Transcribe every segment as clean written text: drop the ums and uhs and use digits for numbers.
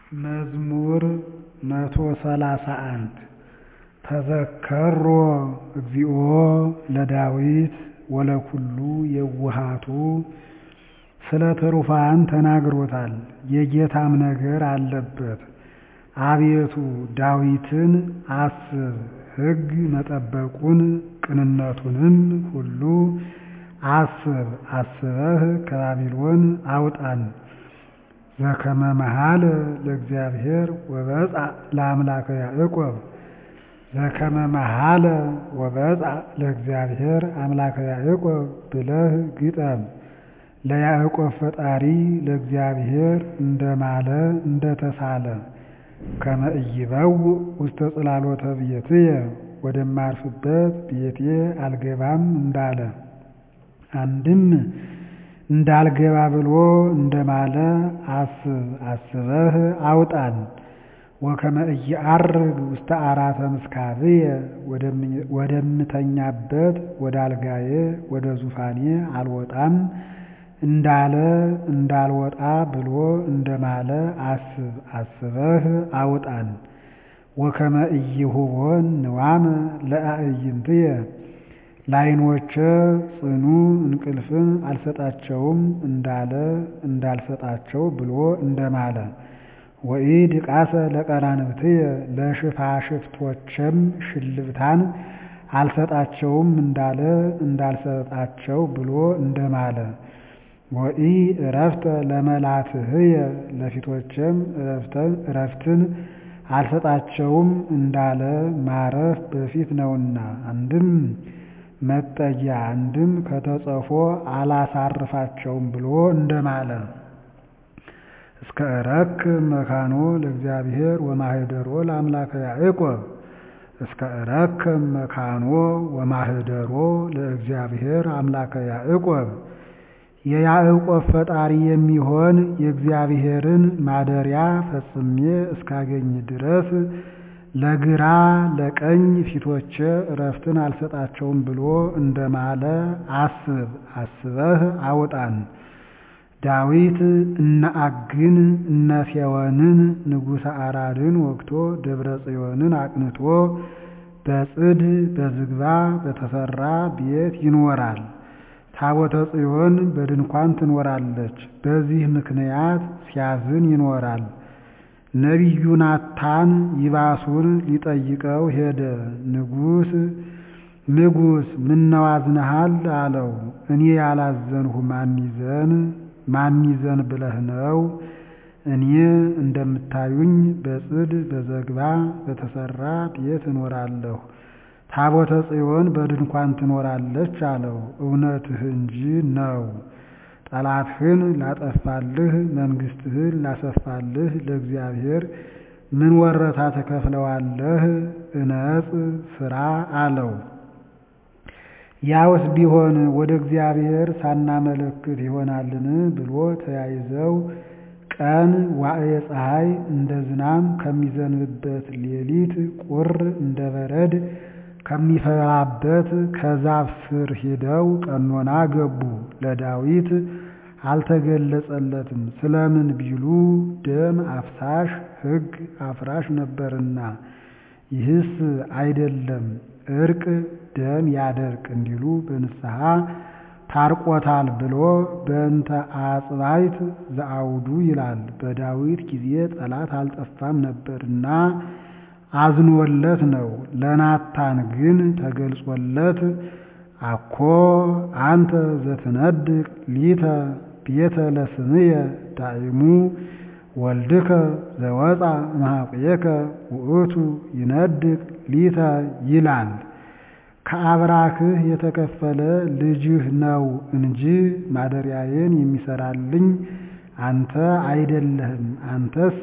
መዝሙር 131 ተዘከሮ እግዚኦ ለዳዊት ወለኩሉ የዋሃቱ ስለ ትሩፋን ተናግሮታል የጌታም ነገር አለበት። አቤቱ ዳዊትን አስብ ሕግ መጠበቁን ቅንነቱንም ሁሉ አስብ አስበህ ከባቢሎን አውጣን። ዘከመ መሃለ ለእግዚአብሔር ወበጽአ ለአምላከ ያዕቆብ ዘከመ መሃለ ወበጽአ ለእግዚአብሔር አምላከ ያዕቆብ ብለህ ግጠም። ለያዕቆብ ፈጣሪ ለእግዚአብሔር እንደማለ እንደተሳለ ከመ ኢይበውእ ውስተ ጽላሎተ ቤትየ ወደማርፍበት ቤቴ አልገባም እንዳለ አንድም እንዳልገባ ብሎ እንደማለ አስብ አስበህ አውጣን። ወከመ ኢየዐርግ ውስተ አራተ ምስካብየ ወደምተኛበት ወደ አልጋዬ ወደ ዙፋኔ አልወጣም እንዳለ እንዳልወጣ ብሎ እንደማለ አስብ አስበህ አውጣን። ወከመ ኢይሁቦን ንዋመ ለአዕይንትየ ለዓይኖቼ ጽኑ እንቅልፍን አልሰጣቸውም እንዳለ እንዳልሰጣቸው ብሎ እንደማለ ወኢድቃሰ ለቀራንብትየ ለሽፋሽፍቶቼም ሽልብታን አልሰጣቸውም እንዳለ እንዳልሰጣቸው ብሎ እንደማለ ወኢዕረፍተ ለመላትህየ ለፊቶቼም ዕረፍትን አልሰጣቸውም እንዳለ ማረፍ በፊት ነውና አንድም መጠጊያ አንድም ከተጸፎ አላሳርፋቸውም ብሎ እንደማለ እስከ እረክብ መካኖ ለእግዚአብሔር ወማህደሮ ለአምላከ ያዕቆብ እስከ እረክብ መካኖ ወማህደሮ ለእግዚአብሔር አምላከ ያዕቆብ የያዕቆብ ፈጣሪ የሚሆን የእግዚአብሔርን ማደሪያ ፈጽሜ እስካገኝ ድረስ ለግራ ለቀኝ ፊቶቼ ዕረፍትን አልሰጣቸውም ብሎ እንደማለ አስብ አስበህ አውጣን። ዳዊት እነ አግን እነ ሴዎንን ንጉሠ አራድን ወግቶ ደብረ ጽዮንን አቅንቶ በጽድ በዝግባ በተሰራ ቤት ይኖራል። ታቦተ ጽዮን በድንኳን ትኖራለች። በዚህ ምክንያት ሲያዝን ይኖራል። ነቢዩ ናታን ይባሱን ሊጠይቀው ሄደ። ንጉሥ ምነው አዝነሃል አለው። እኔ ያላዘንሁ ማን ይዘን ብለህ ነው? እኔ እንደምታዩኝ በጽድ በዝግባ በተሰራ ቤት እኖራለሁ። ታቦተ ጽዮን በድንኳን ትኖራለች አለው። እውነትህ እንጂ ነው። ጠላትህን ላጠፋልህ መንግሥትህን ላሰፋልህ ለእግዚአብሔር ምን ወረታ ተከፍለዋለህ? እነጽ ሥራ አለው። ያውስ ቢሆን ወደ እግዚአብሔር ሳናመለክት ይሆናልን ብሎ ተያይዘው ቀን ዋዕየ ፀሐይ እንደ ዝናም ከሚዘንብበት ሌሊት ቁር እንደ በረድ ከሚፈራበት ከዛፍ ስር ሄደው ቀኖና ገቡ። ለዳዊት አልተገለጸለትም። ስለምን ቢሉ ደም አፍሳሽ ሕግ አፍራሽ ነበርና። ይህስ አይደለም እርቅ ደም ያደርቅ እንዲሉ በንስሐ ታርቆታል ብሎ በእንተ አጽባይት ዘአውዱ ይላል። በዳዊት ጊዜ ጠላት አልጠፋም ነበርና አዝኖለት ነው። ለናታን ግን ተገልጾለት አኮ አንተ ዘትነድቅ ሊተ ቤተ ለስምየ ዳይሙ ወልድከ ዘወፃ እምኀቁየከ ውእቱ ይነድቅ ሊተ ይላል። ከአብራክህ የተከፈለ ልጅህ ነው እንጂ ማደሪያዬን የሚሰራልኝ አንተ አይደለህም። አንተስ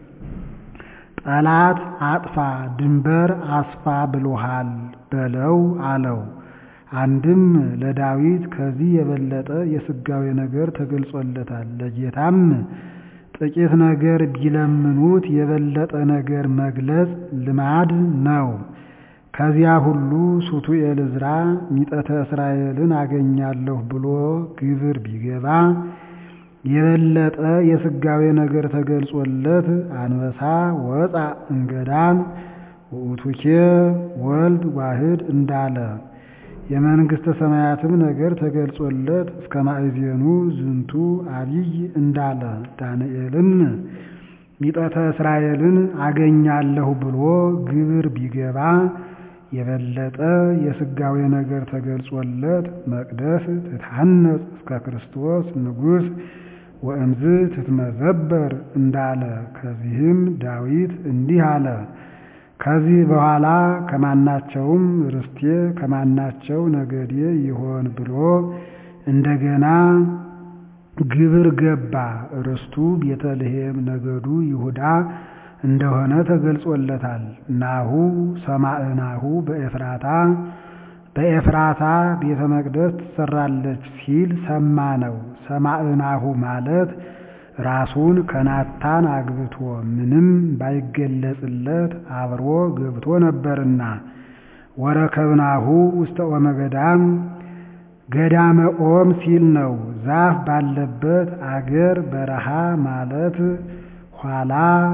ጠላት አጥፋ ድንበር አስፋ ብሎሃል በለው አለው። አንድም ለዳዊት ከዚህ የበለጠ የሥጋዌ ነገር ተገልጾለታል። ለጌታም ጥቂት ነገር ቢለምኑት የበለጠ ነገር መግለጽ ልማድ ነው። ከዚያ ሁሉ ሱቱኤል ዕዝራ ሚጠተ እስራኤልን አገኛለሁ ብሎ ግብር ቢገባ የበለጠ የስጋዌ ነገር ተገልጾለት አንበሳ ወጣ እንገዳም ውእቱኬ ወልድ ዋህድ እንዳለ የመንግስተ ሰማያትም ነገር ተገልጾለት እስከ ማእዜኑ ዝንቱ አብይ እንዳለ ዳንኤልም ሚጠተ እስራኤልን አገኛለሁ ብሎ ግብር ቢገባ የበለጠ የስጋዌ ነገር ተገልጾለት መቅደስ ትታነጽ እስከ ክርስቶስ ንጉሥ ወእምዝ ትትመዘበር እንዳለ ከዚህም ዳዊት እንዲህ አለ ከዚህ በኋላ ከማናቸውም ርስቴ ከማናቸው ነገዴ ይሆን ብሎ እንደገና ግብር ገባ ርስቱ ቤተልሔም ነገዱ ይሁዳ እንደሆነ ተገልጾለታል ናሁ ሰማዕናሁ በኤፍራታ ቤተ መቅደስ ትሰራለች ሲል ሰማነው ሰማዕናሁ ማለት ራሱን ከናታን አግብቶ ምንም ባይገለጽለት አብሮ ገብቶ ነበርና ወረከብናሁ ውስተ ኦመ ገዳም ገዳመ ኦም ሲል ነው ዛፍ ባለበት አገር በረሃ ማለት ኋላ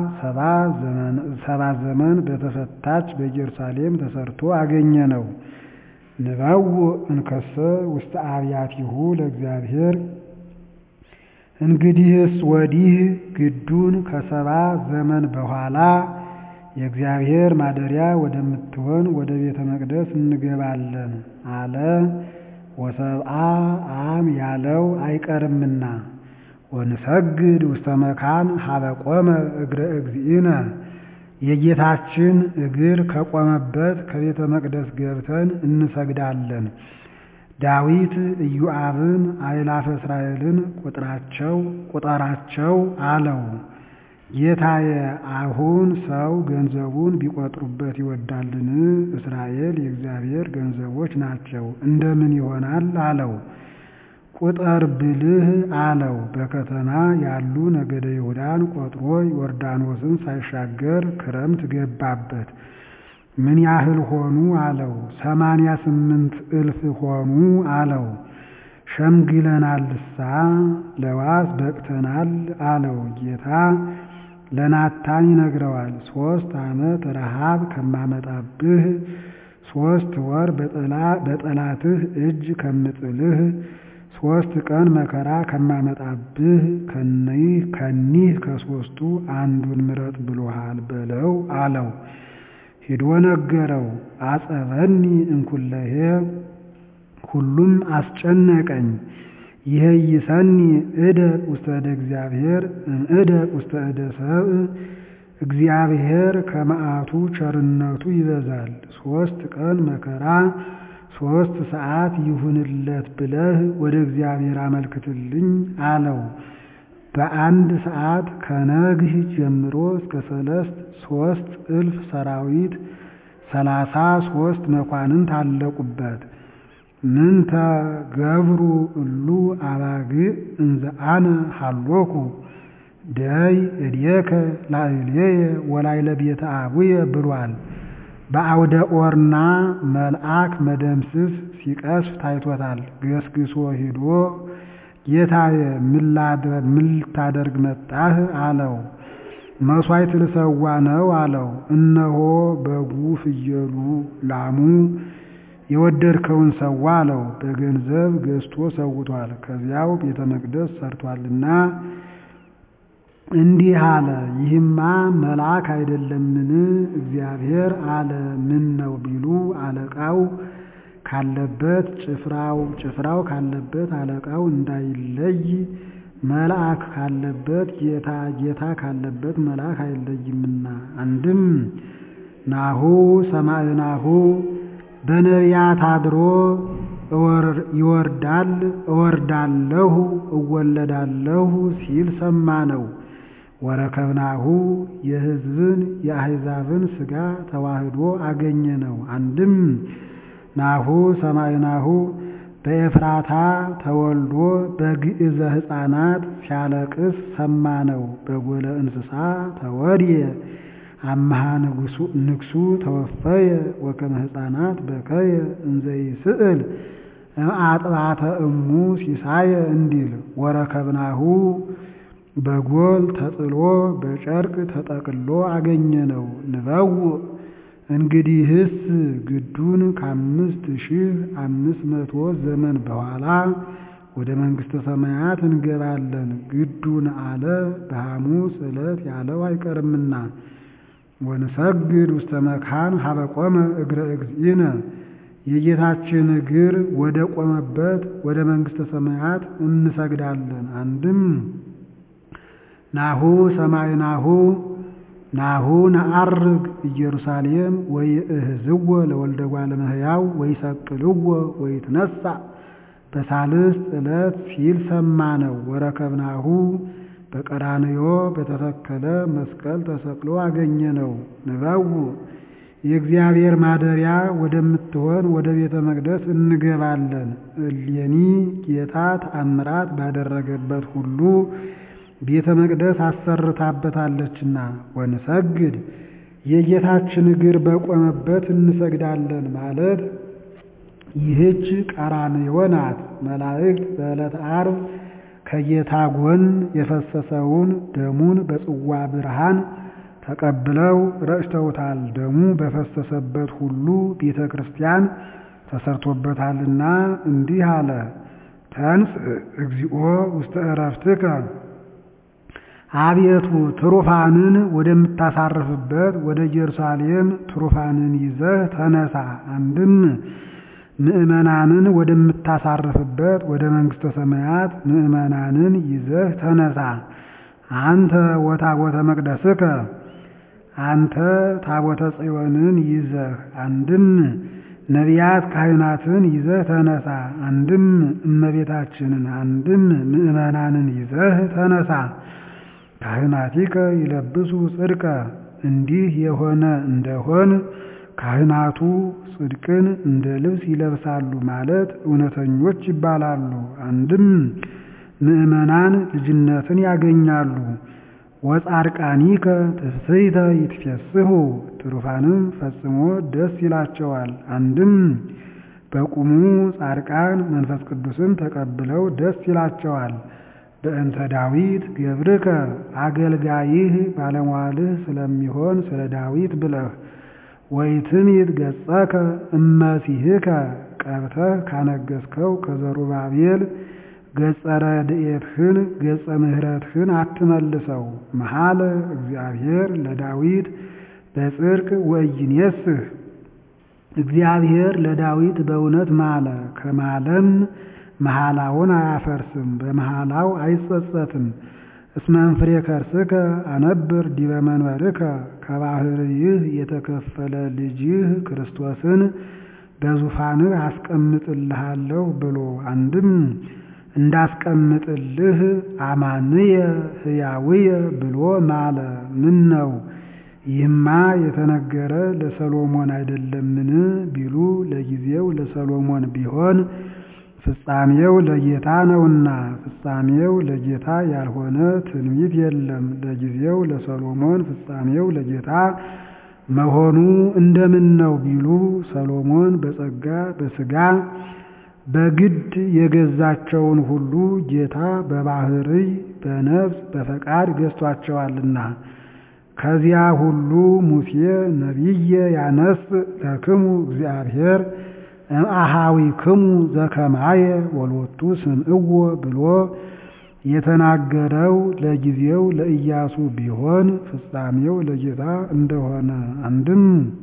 70 ዘመን በተፈታች በኢየሩሳሌም ተሰርቶ አገኘ ነው ንባው እንከሰ ውስተ አብያቲሁ ለእግዚአብሔር እንግዲህስ ወዲህ ግዱን ከ70 ዘመን በኋላ የእግዚአብሔር ማደሪያ ወደምትሆን ወደ ቤተ መቅደስ እንገባለን አለ ወሰብአ አም ያለው አይቀርምና ወንሰግድ ውስተ መካን ሀበቆመ እግረ እግዚእነ የጌታችን እግር ከቆመበት ከቤተ መቅደስ ገብተን እንሰግዳለን ዳዊት ኢዮአብን አእላፈ እስራኤልን ቁጠራቸው አለው ጌታዬ አሁን ሰው ገንዘቡን ቢቆጥሩበት ይወዳልን እስራኤል የእግዚአብሔር ገንዘቦች ናቸው እንደምን ይሆናል አለው ቁጠር ብልህ አለው በከተማ ያሉ ነገደ ይሁዳን ቆጥሮ ዮርዳኖስን ሳይሻገር ክረምት ገባበት ምን ያህል ሆኑ አለው 88,000 ሆኑ አለው ሸምግለናልሳ ለዋስ በቅተናል አለው ጌታ ለናታን ይነግረዋል 3 ዓመት ረሃብ ከማመጣብህ 3 ወር በጠላትህ እጅ ከምጥልህ 3 ቀን መከራ ከማመጣብህ ከኒህ ከ3ቱ አንዱን ምረጥ ብሎሃል በለው አለው ሄዶ ነገረው አጸበኒ እንኩለሄ ሁሉም አስጨነቀኝ ይሄይሰኒ እደ ውስተ እደ እግዚአብሔር እደ ውስተ እደ ሰብ እግዚአብሔር ከመዓቱ ቸርነቱ ይበዛል 3 ቀን መከራ 3 ሰዓት ይሁንለት ብለህ ወደ እግዚአብሔር አመልክትልኝ አለው በአንድ ሰዓት ከነግህ ጀምሮ እስከ 3,000 ሰራዊት 33 መኳንንት አለቁበት ምንተ ገብሩ እሉ አባግ እንዘ አነ ሀሎኩ ዳይ እድየከ ላዕሌየ ወላዕለ ቤተ አቡየ ብሏል በአውደ ኦርና መልአክ መደምስስ ሲቀስፍ ታይቶታል ገስግሶ ሄዶ ጌታዬ ምን ልታደርግ መጣህ አለው መስዋዕት ልሰዋ ነው አለው እነሆ በጉ ፍየሉ ላሙ የወደድከውን ሰዋ አለው በገንዘብ ገዝቶ ሰውቷል ከዚያው ቤተ መቅደስ ሰርቷልና እንዲህ አለ ይህማ መልአክ አይደለምን እግዚአብሔር አለ ምን ነው ቢሉ አለቃው ካለበት ጭፍራው ካለበት አለቃው እንዳይለይ መልአክ ካለበት ጌታ ካለበት መልአክ አይለይምና አንድም ናሁ ሰማዕናሁ በነቢያት አድሮ ይወርዳል እወርዳለሁ እወለዳለሁ ሲል ሰማነው ወረከብናሁ የሕዝብን የአሕዛብን ሥጋ ተዋህዶ አገኘነው አንድም ናሁ ሰማዕናሁ በኤፍራታ ተወልዶ በግዕዘ ሕፃናት ሲያለቅስ ሰማነው በጎለ እንስሳ ተወድየ አምሃ ንግሱ ተወፈየ ወከመ ሕፃናት በከየ እንዘ ይስእል አጥባተ እሙ ሲሳየ እንዲል ወረከብናሁ በጎል ተጥሎ በጨርቅ ተጠቅሎ አገኘነው። ንበው እንግዲህስ ግዱን ከ5500 ዘመን በኋላ ወደ መንግሥተ ሰማያት እንገባለን። ግዱን አለ በሐሙስ ዕለት ያለው አይቀርምና ወንሰግድ ውስተ መካን ሀበ ቆመ እግረ እግዚእነ የጌታችን እግር ወደ ቆመበት ወደ መንግሥተ ሰማያት እንሰግዳለን። አንድም ናሁ ሰማይናሁ ናሁ ነዐርግ ኢየሩሳሌም ወይእህዝዎ ለወልደ እጓለ እመሕያው ወይሰቅልዎ ወይትነሣ በሳልስት ዕለት ሲል ሰማነው። ወረከብናሁ በቀራንዮ በተተከለ መስቀል ተሰቅሎ አገኘነው። ንበው የእግዚአብሔር ማደሪያ ወደምትሆን ወደ ቤተ መቅደስ እንገባለን። እሌኒ ጌታ ተአምራት ባደረገበት ሁሉ ቤተ መቅደስ አሰርታበታለችና ወንሰግድ የጌታችን እግር በቆመበት እንሰግዳለን ማለት ይህች ቀራንዮ ናት። መላእክት በዕለተ ዓርብ ከጌታ ጎን የፈሰሰውን ደሙን በጽዋ ብርሃን ተቀብለው ረጭተውታል። ደሙ በፈሰሰበት ሁሉ ቤተ ክርስቲያን ተሰርቶበታልና እንዲህ አለ። ተንስ እግዚኦ ውስተ ዕረፍትከ አቤቱ ትሩፋንን ወደምታሳርፍበት ወደ ኢየሩሳሌም ትሩፋንን ይዘህ ተነሳ። አንድም ምእመናንን ወደምታሳርፍበት ወደ መንግሥተ ሰማያት ምእመናንን ይዘህ ተነሳ። አንተ ወታቦተ መቅደስከ አንተ ታቦተ ጽዮንን ይዘህ አንድም ነቢያት ካህናትን ይዘህ ተነሳ። አንድም እመቤታችንን አንድም ምእመናንን ይዘህ ተነሳ። ካህናቲከ ይለብሱ ጽድቀ እንዲህ የሆነ እንደሆን ካህናቱ ጽድቅን እንደ ልብስ ይለብሳሉ ማለት እውነተኞች ይባላሉ። አንድም ምእመናን ልጅነትን ያገኛሉ። ወጻድቃኒከ ትፍሥሕተ ይትፌስሑ ትሩፋንም ፈጽሞ ደስ ይላቸዋል። አንድም በቁሙ ጻድቃን መንፈስ ቅዱስን ተቀብለው ደስ ይላቸዋል። በእንተ ዳዊት ገብርከ አገልጋይህ ባለሟልህ ስለሚሆን ስለ ዳዊት ብለህ ወይትምይት ገጸከ እመሲሕከ ቀብተህ ካነገስከው ከዘሩባቤል ገጸ ረድኤትህን ገጸ ምሕረትህን አትመልሰው። መሐለ እግዚአብሔር ለዳዊት በጽድቅ ወኢይኔስህ እግዚአብሔር ለዳዊት በእውነት ማለ። ከማለም መሐላውን አያፈርስም፣ በመሐላው አይጸጸትም። እስመ እንፍሬ ከርስከ አነብር ዲበ መንበርከ ከባህርይህ የተከፈለ ልጅህ ክርስቶስን በዙፋንህ አስቀምጥልሃለሁ ብሎ አንድም እንዳስቀምጥልህ አማንየ ሕያውየ ብሎ ማለ። ምን ነው ይህማ የተነገረ ለሰሎሞን አይደለምን ቢሉ ለጊዜው ለሰሎሞን ቢሆን ፍጻሜው ለጌታ ነውና፣ ፍጻሜው ለጌታ ያልሆነ ትንቢት የለም። ለጊዜው ለሰሎሞን ፍጻሜው ለጌታ መሆኑ እንደምን ነው ቢሉ ሰሎሞን በጸጋ በሥጋ በግድ የገዛቸውን ሁሉ ጌታ በባህርይ በነፍስ በፈቃድ ገዝቷቸዋልና። ከዚያ ሁሉ ሙሴ ነቢየ ያነስ ለክሙ እግዚአብሔር እምአሃዊክሙ ዘከማየ ወሎቱ ስምዕዎ ብሎ የተናገረው ለጊዜው ለኢያሱ ቢሆን ፍጻሜው ለጌታ እንደሆነ አንድም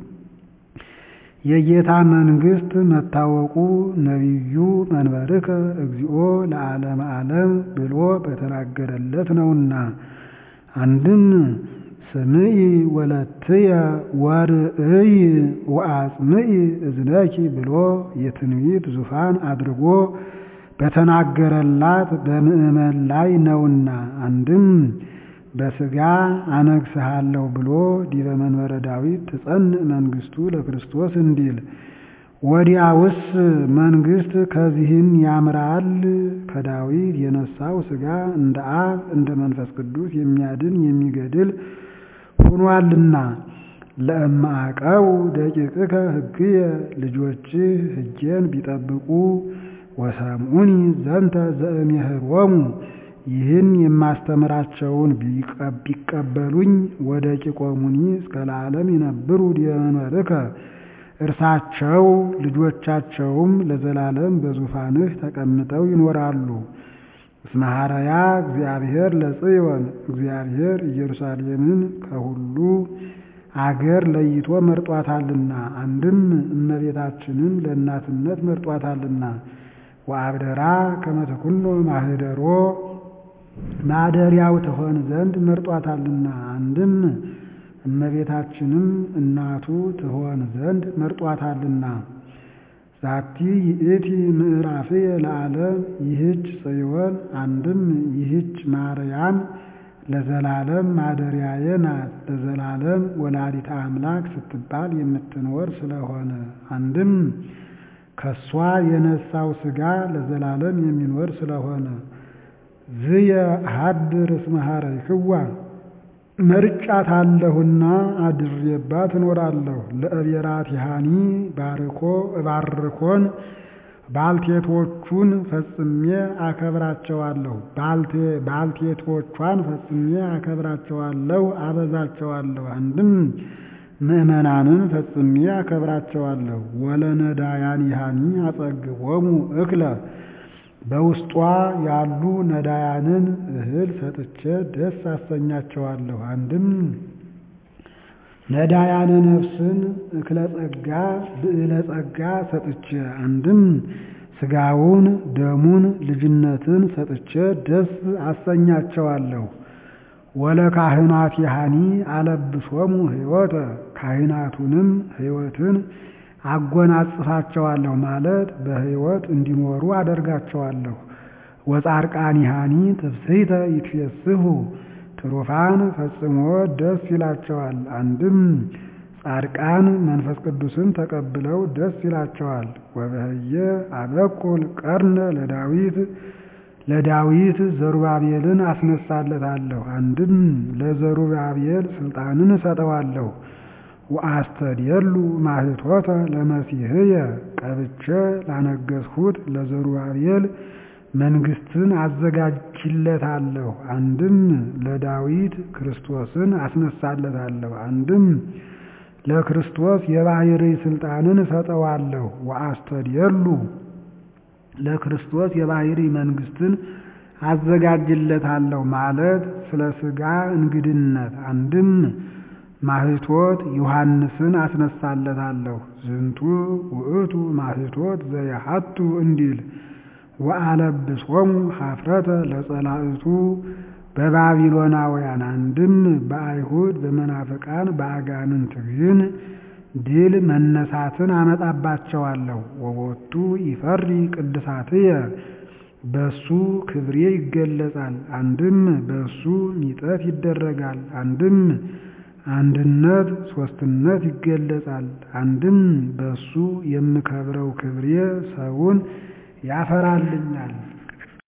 የጌታ መንግሥት መታወቁ ነቢዩ መንበርከ እግዚኦ ለዓለመ ዓለም ብሎ በተናገረለት ነውና። አንድም ስምዒ ወለትየ ወርእይ ወአጽምዒ እዝነኪ ብሎ የትንቢት ዙፋን አድርጎ በተናገረላት በምእመን ላይ ነውና። አንድም በሥጋ አነግሥሃለሁ ብሎ ዲበ መንበረ ዳዊት ትጸንዕ መንግሥቱ ለክርስቶስ እንዲል ወዲያውስ መንግሥት ከዚህም ያምራል። ከዳዊት የነሳው ሥጋ እንደ አብ እንደ መንፈስ ቅዱስ የሚያድን የሚገድል ሆኗልና። ለእማዕቀው ደቂቅከ ሕግየ ልጆችህ ሕጌን ቢጠብቁ ወሰምዑኒ ዘንተ ዘእምሄሮሙ ይህን የማስተምራቸውን ቢቀበሉኝ ወደ ቂቆሙኒ እስከ ለዓለም ይነብሩ ዲበ መንበርከ እርሳቸው ልጆቻቸውም ለዘላለም በዙፋንህ ተቀምጠው ይኖራሉ። እስመ ሐረያ እግዚአብሔር ለጽዮን እግዚአብሔር ኢየሩሳሌምን ከሁሉ አገር ለይቶ መርጧታልና አንድም እመቤታችንን ለእናትነት መርጧታልና ወአብደራ ከመ ተኩኖ ማህደሮ ማደሪያው ትሆን ዘንድ መርጧታልና አንድም እመቤታችንም እናቱ ትሆን ዘንድ መርጧታልና ዛቲ ይእቲ ምዕራፍየ ለዓለም ይህች ጽዮን አንድም ይህች ማርያም ለዘላለም ማደሪያዬ ናት ለዘላለም ወላዲተ አምላክ ስትባል የምትኖር ስለሆነ አንድም ከሷ የነሳው ሥጋ ለዘላለም የሚኖር ስለሆነ ዝየ ሀድር እስመ ሐረይክዋ መርጫታለሁና አድሬባት እኖራለሁ። ለእቤራቲሃኒ እባርኮን ባልቴቶቹን ፈጽሜ አከብራቸዋለሁ። ባልቴቶቿን ፈጽሜ አከብራቸዋለሁ አበዛቸዋለሁ። አንድም ምእመናንን ፈጽሜ አከብራቸዋለሁ። ወለነዳያኒሃኒ አጸግቦሙ እክለ በውስጧ ያሉ ነዳያንን እህል ሰጥቼ ደስ አሰኛቸዋለሁ። አንድም ነዳያነ ነፍስን እክለ ጸጋ ብዕለ ጸጋ ሰጥቼ አንድም ሥጋውን ደሙን ልጅነትን ሰጥቼ ደስ አሰኛቸዋለሁ። ወለካህናቲሃኒ አለብሶሙ ሕይወተ ካህናቱንም ሕይወትን አጎናጽፋቸዋለሁ ማለት በሕይወት እንዲኖሩ አደርጋቸዋለሁ። ወጻድቃኒሃኒ ትፍሥሕተ ይትፌስሑ ትሩፋን ፈጽሞ ደስ ይላቸዋል። አንድም ጻድቃን መንፈስ ቅዱስን ተቀብለው ደስ ይላቸዋል። ወበህየ አበቁል ቀርነ ለዳዊት ዘሩባቤልን አስነሳለታለሁ። አንድም ለዘሩባቤል ስልጣንን እሰጠዋለሁ። ወአስተድየሉ ማህቶተ ለመሲሕየ ቀብቼ ላነገሥሁት ለዘሩባቤል መንግሥትን አዘጋጅለታለሁ። አንድም ለዳዊት ክርስቶስን አስነሳለታለሁ። አንድም ለክርስቶስ የባሕርይ ስልጣንን እሰጠዋለሁ። ወአስተድየሉ ለክርስቶስ የባሕርይ መንግሥትን አዘጋጅለታለሁ ማለት ስለ ሥጋ እንግድነት አንድም ማህቶት ዮሐንስን አስነሳለታለሁ። ዝንቱ ውእቱ ማህቶት ዘያሐቱ እንዲል ወአለብሶሙ ኀፍረተ ለጸላእቱ በባቢሎናውያን አንድም በአይሁድ በመናፍቃን በአጋንንት ግን ድል መነሳትን አመጣባቸዋለሁ። ወቦቱ ይፈሪ ቅድሳትየ በሱ ክብሬ ይገለጻል። አንድም በሱ ሚጠት ይደረጋል። አንድም አንድነት ሶስትነት ይገለጻል። አንድም በሱ የምከብረው ክብሬ ሰውን ያፈራልኛል።